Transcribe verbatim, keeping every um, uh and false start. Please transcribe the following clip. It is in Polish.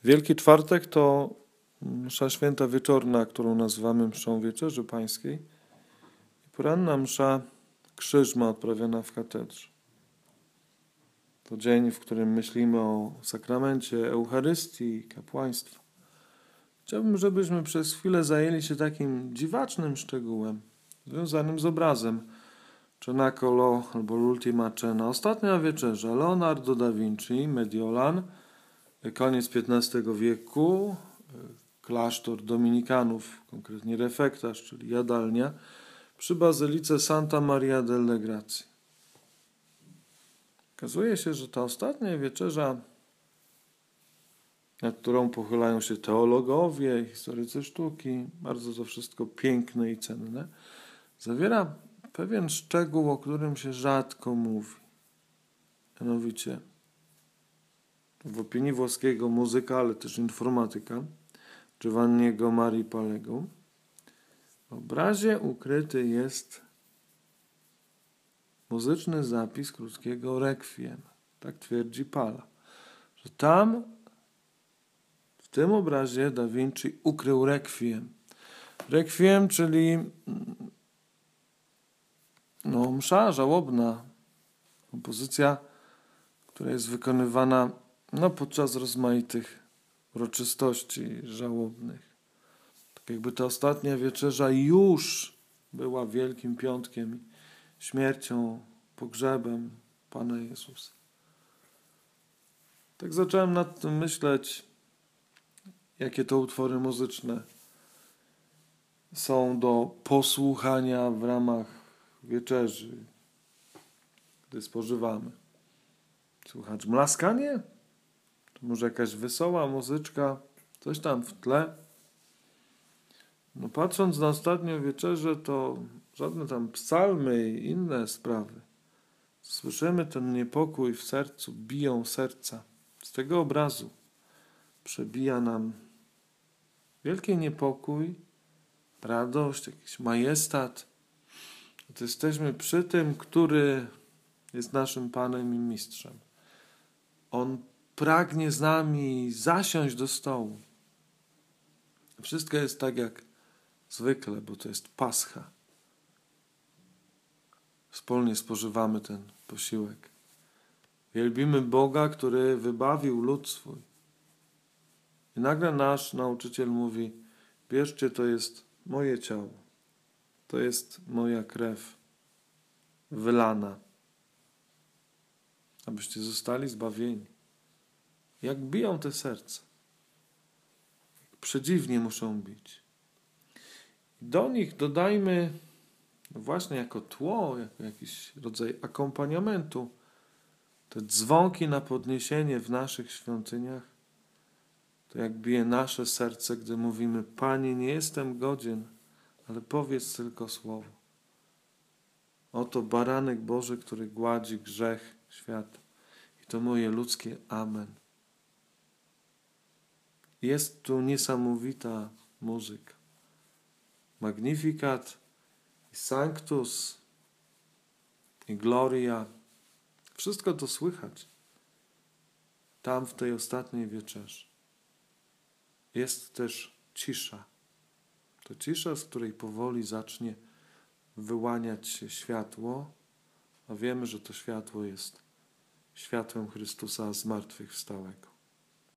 Wielki Czwartek to msza święta wieczorna, którą nazywamy mszą Wieczerzy Pańskiej. I poranna msza krzyżma odprawiana w katedrze. To dzień, w którym myślimy o sakramencie Eucharystii i kapłaństwa. Chciałbym, żebyśmy przez chwilę zajęli się takim dziwacznym szczegółem, związanym z obrazem Cenacolo albo L'ultima Cena. Ostatnia wieczerza. Leonardo da Vinci, Mediolan, koniec piętnastego wieku, klasztor dominikanów, konkretnie refektarz, czyli jadalnia, przy bazylice Santa Maria delle Grazie. Okazuje się, że ta ostatnia wieczerza, nad którą pochylają się teologowie, historycy sztuki, bardzo to wszystko piękne i cenne, zawiera pewien szczegół, o którym się rzadko mówi. Mianowicie, w opinii włoskiego muzyka, ale też informatyka, Giovanniego Marii Palego, w obrazie ukryty jest muzyczny zapis krótkiego requiem. Tak twierdzi Pala. Że tam, w tym obrazie Da Vinci ukrył requiem. Requiem, czyli no, msza żałobna, kompozycja, która jest wykonywana no, podczas rozmaitych uroczystości żałobnych. Tak jakby ta ostatnia wieczerza już była Wielkim Piątkiem, śmiercią, pogrzebem Pana Jezusa. Tak zacząłem nad tym myśleć, jakie to utwory muzyczne są do posłuchania w ramach wieczerzy, gdy spożywamy. Słuchać mlaskanie? Czy może jakaś wesoła muzyczka, coś tam w tle? No patrząc na ostatnią wieczerzę, to żadne tam psalmy i inne sprawy. Słyszymy ten niepokój w sercu, biją serca. Z tego obrazu przebija nam wielki niepokój, radość, jakiś majestat. To jesteśmy przy tym, który jest naszym Panem i Mistrzem. On pragnie z nami zasiąść do stołu. Wszystko jest tak jak zwykle, bo to jest Pascha. Wspólnie spożywamy ten posiłek. Wielbimy Boga, który wybawił lud swój. I nagle nasz nauczyciel mówi: bierzcie, to jest moje ciało. To jest moja krew wylana, abyście zostali zbawieni. Jak biją te serca. Jak przedziwnie muszą bić. I do nich dodajmy no właśnie jako tło, jako jakiś rodzaj akompaniamentu, te dzwonki na podniesienie w naszych świątyniach, to jak bije nasze serce, gdy mówimy: Panie, nie jestem godzien, ale powiedz tylko słowo. Oto baranek Boży, który gładzi grzech świata. I to moje ludzkie amen. Jest tu niesamowita muzyka. Magnificat, i Sanctus, i Gloria. Wszystko to słychać tam w tej ostatniej wieczerzy. Jest też cisza. To cisza, z której powoli zacznie wyłaniać się światło, a wiemy, że to światło jest światłem Chrystusa zmartwychwstałego.